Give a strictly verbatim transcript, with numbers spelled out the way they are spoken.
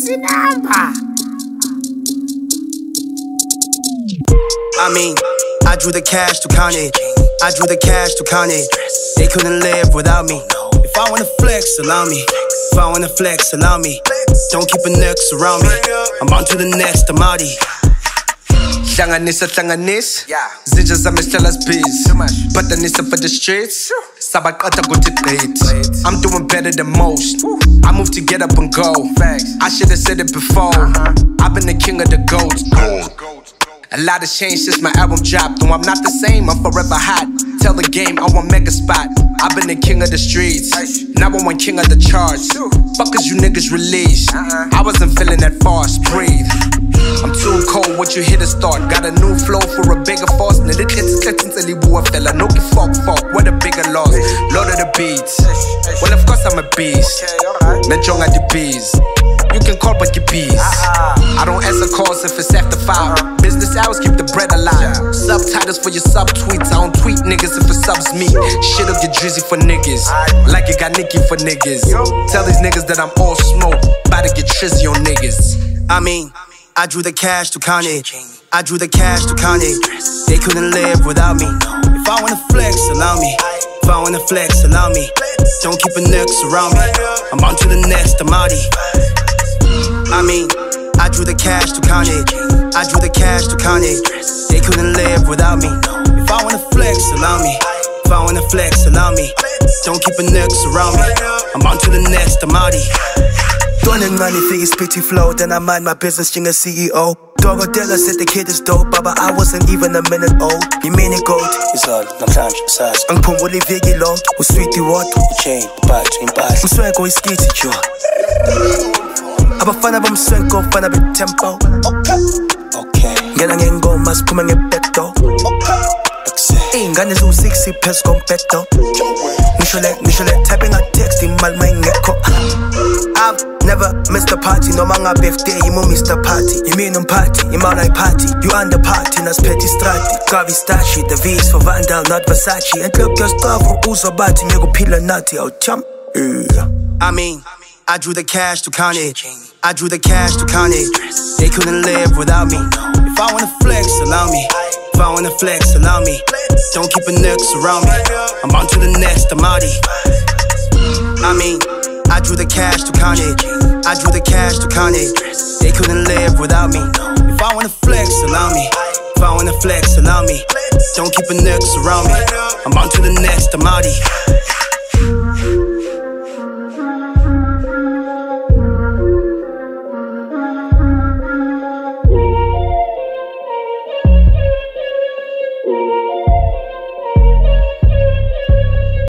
Sinamba. I mean, I drew the cash to count it. I drew the cash to count it. They couldn't live without me. If I wanna flex, allow me. If I wanna flex, allow me. Don't keep a next around me. I'm on to the next, I'm outie. Hlanganisa hlanganisa zinja zami sihlala sibhizi badanisa for the streets sabaqatha kuthi gqithi. I'm doing better than most. I move to get up and go. I should have said it before. I've been the king of the goats. A lot has changed since my album dropped. Though I'm not the same, I'm forever hot. Tell the game I want mega spot. I've been the king of the streets. Now I want king of the charts. Fuckers you niggas release. I wasn't feeling that fast. Breathe. I'm too cold, what you hit a start. Got a new flow for a bigger force. Nilitets kletin selibuwa fella. No give fuck fuck, what a bigger loss. Lord of the beats. Well of course I'm a beast. Menjonga the bees. You can call but your bees. I don't answer calls if it's after five. Business hours keep the bread alive. Subtitles for your sub-tweets. I don't tweet niggas if it subs me. Shit'll get drizzy for niggas. Like it got Nicky for niggas. Tell these niggas that I'm all smoke. About to get trizzy on niggas. I mean, I drew the cash to count it. I drew the cash to count it. They couldn't live without me. If I wanna flex, allow me. If I wanna flex, allow me. Don't keep a next around me. I'm on to the next, I'm outie. I mean, I drew the cash to count it. I drew the cash to count it. They couldn't live without me. If I wanna flex, allow me. If I wanna flex, allow me. Don't keep a next around me. I'm on to the next, I'm outie. Doing money, figures, pretty flow. Then I mind my business, being a C E O. Dogodela said the kid is dope, but I wasn't even a minute old. You mean it gold? Izolo namhlanje usazi angiphumbula iviki lonke usweetie wodwa chain batch impahla umswenko iskithi jo abafana bomswenko fana betempo. Okay ngena ngengoma siphuma ngebeto. Ingane ziwu-six phezu kombedo. Ngisho le ngisho le typing a text imali mayingekho. I've never missed a party, no manga birthday, you Mister Party. You mean party, you man like party. You under party, nas petty strati. Gavi Stashi, the V is for Vandal, not Versace. And look your stuff for Uzo Bati, nego pila nati, oh chum. I mean, I drew the cash to count it. I drew the cash to count it. They couldn't live without me. If I wanna flex, allow me. If I wanna flex, allow me. Don't keep a next around me. I'm on to the next, I'm outie. I mean, I drew the cash to count it. I drew the cash to count it. They couldn't live without me. If I wanna flex, allow me. If I wanna flex, allow me. Don't keep a next around me. I'm on to the next, I'm outie.